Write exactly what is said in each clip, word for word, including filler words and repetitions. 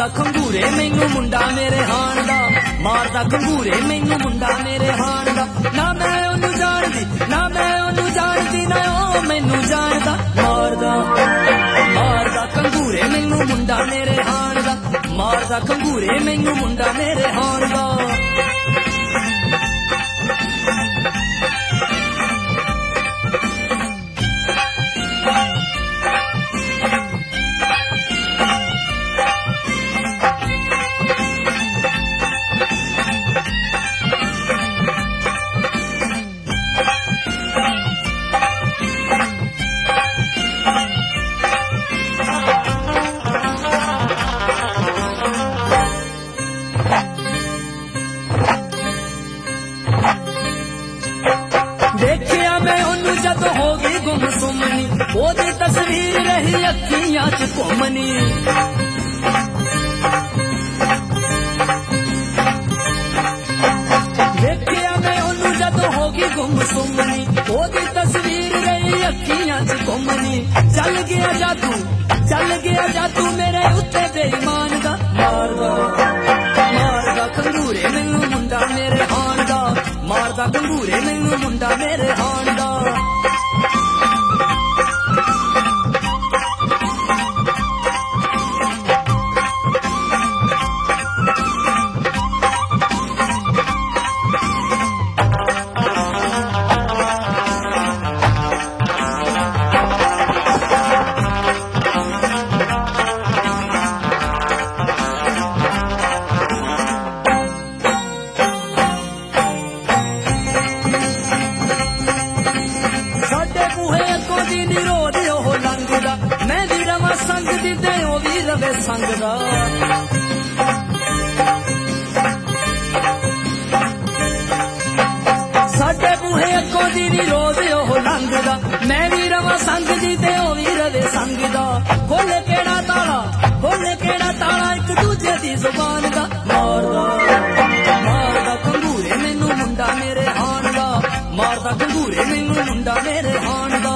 मारदा खंगूरे मैनू मुंडा मेरे हाण दा, मारदा खंगूरे मैनू मुंडा मेरे हाण दा। ना मैं ओनू जानदी ना मैं ओनू जानदी ना ओ मैनू जानदा। मारदा मारदा खंगूरे मैनू मुंडा मेरे हाण दा, मारदा खंगूरे मैनू मुंडा मेरे हाण दा। देखिया मैं ओनू जद हो गई गुम सुमनी, ओदी तस्वीर रही अखियां च घुमनी। देखिया मैं ओनू जद हो गई गुम सुमनी, ओदी तस्वीर रही अखियां च घुमनी। चल गया जादू चल गया जादू मेरे उत्ते बेईमान दा। मारदा मारदा खंगूरे मैनू मुंडा मेरे हाण दा, मारदा खंगूरे मैनू मुंडा मेरे हाण दा। मैं भी रवा संग दी ते ओ भी रवे संग दा। साडे बूहे अगों दी नी रोज ओह लंघदा, मैं भी रवा संग दी ते ओ भी रवे संग दा। खोले केड़ा ताला खोले केड़ा ताला एक दूजे दी जुबान दा। मारदा मारदा खंगूरे मैनू मुंडा मेरे हाण दा, मारदा खंगूरे मैनू मुंडा मेरे हाण दा।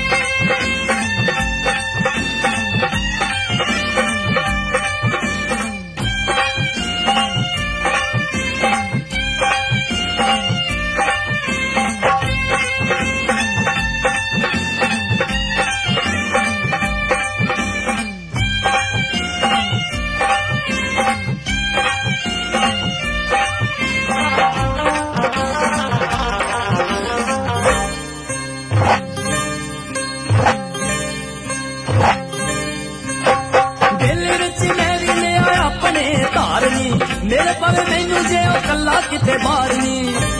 मेरे पर मैनू जे ओ कल्ला किते मारनी।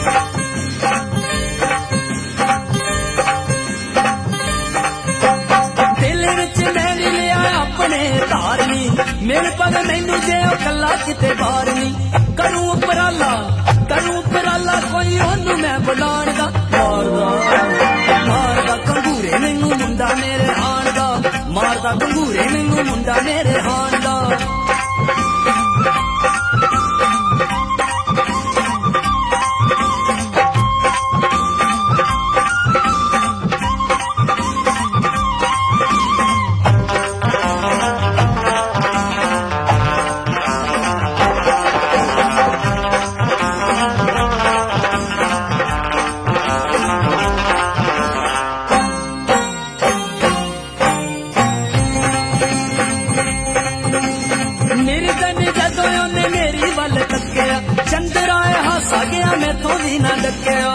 दिल विच मैं भी लिया अपने धारनी, मेरे पर मैनू जे ओ कल्ला किते मारनी। करूं उपराला करूं उपराला कोई ओनू मैं बुलाण दा। मारदा मारदा खंगूरे मैनू मुंडा मेरे हाण दा, मारदा खंगूरे मैनू मुंडा मेरे हाण दा। चंद्रा हासा गया मैथों भी ना डकया।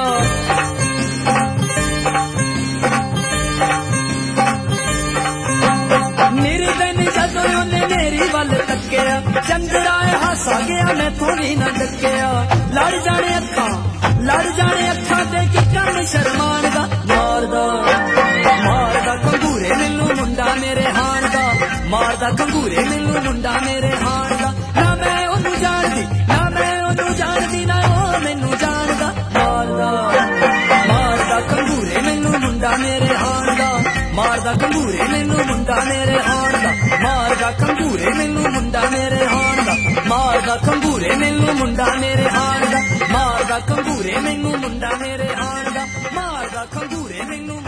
मेरे दिन जदों उन्हें मेरी वल तकया, चंद्रा हासा गया मैथों भी ना डकया। लड़ जाने अखां लड़ जाने अखां दे की कम शर्मान दा। मारदा मारदा खंगूरे मैनू मुंडा मेरे हाण दा, मारदा खंगूरे मैनू मुंडा मेरे हाण दा। ना मैं ओनू जानदी ना मैं ओनू जानदी ना ओ मैनू जानदा। मारदा मारदा खंगूरे मैनू मुंडा मेरे हाण दा, मारदा खंगूरे मैनू मुंडा मेरे हाण दा। मारदा खंगूरे मैनू मुंडा मेरे हाण दा, मारदा खंगूरे मैनू मुंडा मेरे हाण दा। मारदा खंगूरे मैनू मुंडा मेरे हाण दा, मारदा खंगूरे मैनू